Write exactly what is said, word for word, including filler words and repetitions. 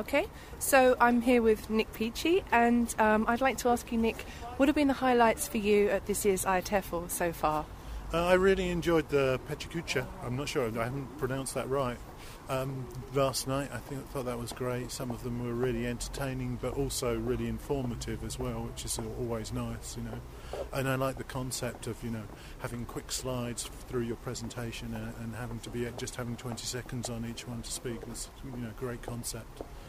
Okay, so I'm here with Nick Peachy, and um, I'd like to ask you, Nick, what have been the highlights for you at this year's I T E F L so far? Uh, I really enjoyed the Pechakucha. I'm not sure, I haven't pronounced that right. Um, last night, I think I thought that was great. Some of them were really entertaining, but also really informative as well, which is always nice, you know. And I like the concept of, you know, having quick slides through your presentation and, and having to be just having twenty seconds on each one to speak. That's, you know, a great concept.